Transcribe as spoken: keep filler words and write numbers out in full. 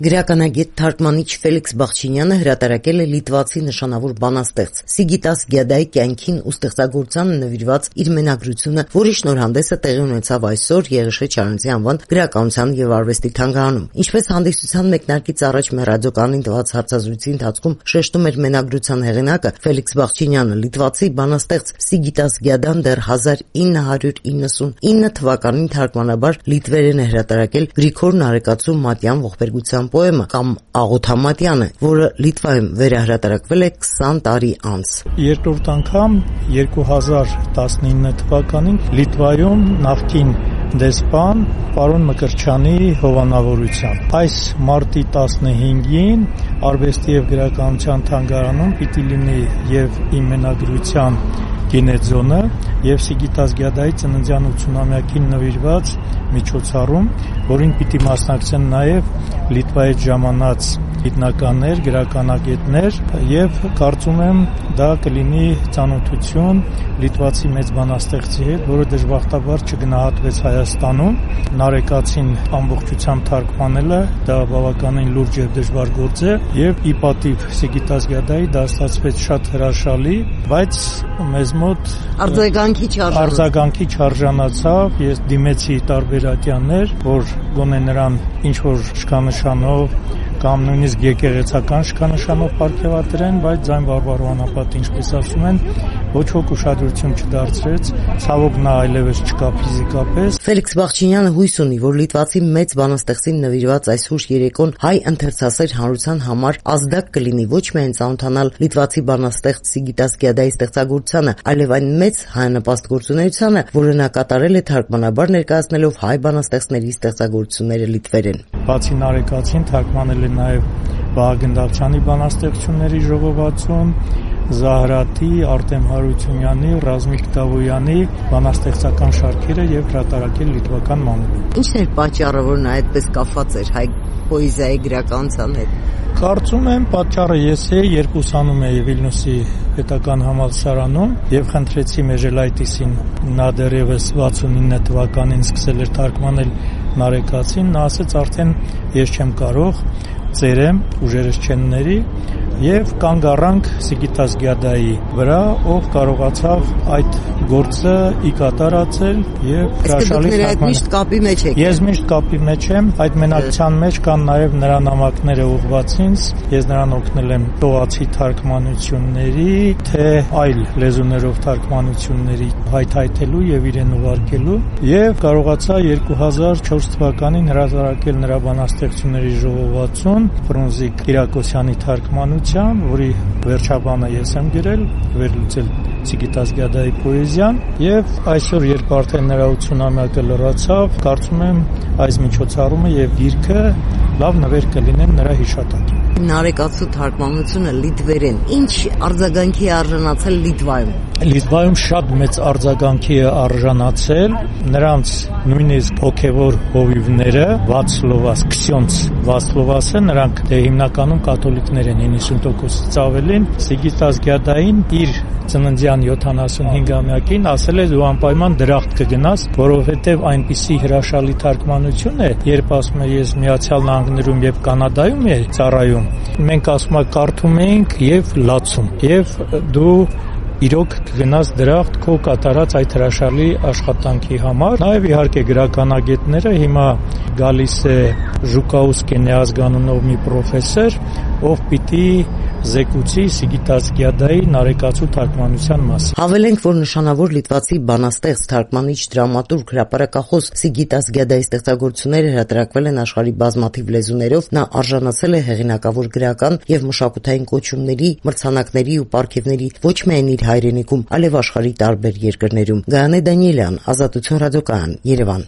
Գրականագետ թարգմանիչ Ֆելիքս Բախչինյանը հրատարակել է լիտվացի նշանավոր բանաստեղծ Սիգիտաս Գյադայի կյանքին ու ստեղծագործությանը նվիրված իր մենագրությունը, որի շնորհանդեսը տեղի ունեցավ այսօր Եղիշե Չարենցի անվան գրականության եւ արվեստի թանգարանում։ Ինչպես հանդիսության մեկնարկից առաջ մեր ռադիոկայանին տված հարցազրույցի ընթացքում շեշտում էր մենագրության հեղինակը Ֆելիքս Բախչինյանը, լիտվացի բանաստեղծ Սիգիտաս Գյադան դեռ հազար ինը հարյուր իննսունինը թվականին թարգմանաբար լիտվերեն է հրատարակել Գրիգոր Նարեկացու Մատյան ողբերգության պոեմը կամ Աղոթամատյանը, որը Լիտվայում վերահրատարակվել է քսան տարի անց։ Երկրորդ անգամ երկու հազար տասնինը թվականին Լիտվայում նախկին դեսպան պարոն Մկրտչյանի հովանավորությամբ։ Այս մարտի տասնհինգին արվեստի եւ գրականության թանգարանում պիտի լինի եւ իմ մենագրության գինեզոնը եւ Սիգիտաս Գյադայի ծննդյան ութսունամյակին նվիրված միջոցառում, որին պիտի մասնակցեն նաեւ Լիտվայից ժամանած գիտնականներ, գրականագետներ եւ կարծում եմ դա կլինի ծանոթություն լիտվացի մեծ բանաստեղծի հետ, որը դժբախտաբար չգնահատվեց Հայաստանում։ Նարեկացին ամբողջությամբ թարգմանելը դա բավականին լուրջ եւ դժվար գործ է եւ ի պատիվ Սիգիտաս Գյադայի դա ստացվեց շատ հրաշալի, բայց մեզ մոտ արձագանքի չարժանացավ։ Արձագանքի չարժանացավ։ Ես դիմեցի տարբերակյաններ, որ գոնե նրան ինչ որ շքանշանով կամ նույնիսկ եկեղեցական շքանշանով պարգևատրեն, բայց ձայն բարբարո անապատ, ինչպես ասում են, ոչ ոք ուշադրություն չդարձրեց, ցավոք նա այլևս չկա ֆիզիկապես։ Ֆելիքս Բախչինյանը հույս ունի, որ լիտվացի մեծ բանաստեղծին նվիրված այս հուշ երեկոն հայ ընթերցասեր հանրության համար ազդակ կլինի ոչ միայն ծանոթանալ լիտվացի բանաստեղծ Սիգիտաս Գյադայի ստեղծագործությանը, այլև այն մեծ հայանպաստ գործունեությանը, որը նա կատարել է թարգմանաբար ներկայացնելով հայ բանաստեղծների ստեղծագործությունները լիտվերեն։ Բացի Նարեկացին թարգմանել է նաև Վահագն Դավթյանի բանաստեղծությունների ժողովածուն, Զահրատի, Արտեմ Հարությունյանի, Ռազմիկ Դավոյանի բանաստեղծական շարքերը եւ հրատարակել լիտվական մամուլում։ Ինչն էր պատճառը, որ նա այդպես կապված էր հայ պոեզիայի գրականության հետ։ Կարծում եմ պատճառը ես էի, երբ ուսանում էի Վիլնյուսի պետական համալսարանում եւ խնդրեցի Մեժելայտիսին, նա դեռևս վաթսունինը թվականին սկսել էր թարգմանել Նարեկացին, նա ասեց արդեն ես չեմ կարող, ծերեմ, ուժերս չեն ների եւ կանգ առանք Սիգիտաս Գյադայի վրա, ով կարողացավ այդ գործը ի կատարածել եւ հրաշալի թարգմանել։ Ես միշտ կապի մեջ եմ, այդ մենակցության մեջ կան նաեւ նրա նամակները ուղղված ինձ, ես նրան օգնել եմ տողացի թարգմանությունների, թե այլ լեզուներով թարգմանությունների հայթայթելու եւ իրեն ուղարկելու եւ կարողացա երկու հազար չորս թվականին հրատարակել նրա բանաստեղծությունների ժողովածուն Ֆրունզիկ Կիրակոսյանի թարգմանությամբ, որի վերջաբանը ես եմ գրել, վերլուծել Սիգիտաս Գյադայի պոեզիան եւ այսօր երբ արդեն նրա ութսունամյակը լրացավ, կարծում եմ այս միջոցառումը եւ գիրքը լավ նվեր կլինեն նրա հիշատակին։ Նարեկացու թարգմանությունը լիտվերեն ինչ արձագանքի է արժանացել Լիտվայում։ Լիտվայում շատ մեծ արձագանքի է արժանացել, նրանց նույնիսկ հոգևոր հովիվները Վացլովաս, Քսյոնց Վացլովասը, նրանք դե հիմնականում կաթոլիկներ են, իննսուն տոկոսից ավելին, Սիգիտաս Գյադային իր ծննդյան յոթանասունհինգամյակին ասել է դու անպայման դրախտ կգնաս, որովհետև այնպիսի հրաշալի թարգմանություն է, երբ ասում է ես Միացյալ Նահանգներում եւ Կանադայում եմ ծառայում, մենք ասում ենք կարդում ենք եւ լացում, եւ դու իրոք կգնաս դրախտ քո կատարած այդ հրաշալի աշխատանքի համար։ Նաև իհարկե գրականագետները հիմա գալիս է Ժուկաուսկենի ազգանունով մի պրոֆեսոր, ով պիտի զեկուցի Սիգիտաս Գյադայի Նարեկացու թարգմանության մասին։ Հավելենք, որ նշանավոր լիտվացի բանաստեղծ, թարգմանիչ, դրամատուրգ, հրապարակախոս Սիգիտաս Գյադայի ստեղծագործությունները հրատարակվել են աշխարհի բազմաթիվ լեզուներով, նա արժանացել է հեղինակավոր գրական եւ մշակութային կոչումների, մրցանակների ու պարգևների ոչ միայն իր հայրենիքում, այլև աշխարհի տարբեր երկրներում։ Գայանե Դանիելյան, Ազատություն ռադիոկայան, Երևան։